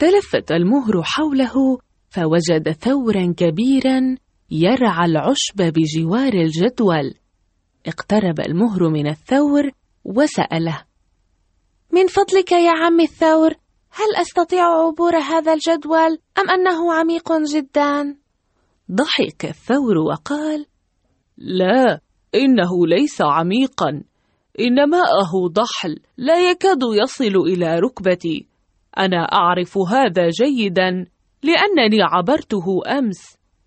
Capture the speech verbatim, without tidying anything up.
تلفت المهر حوله فوجد ثورا كبيرا يرعى العشب بجوار الجدول. اقترب المهر من الثور وسأله: من فضلك يا عم الثور، هل أستطيع عبور هذا الجدول أم أنه عميق جدا؟ ضحك الثور وقال: لا، إنه ليس عميقا، إن ماءه ضحل لا يكاد يصل إلى ركبتي. أنا أعرف هذا جيدا لأنني عبرته أمس.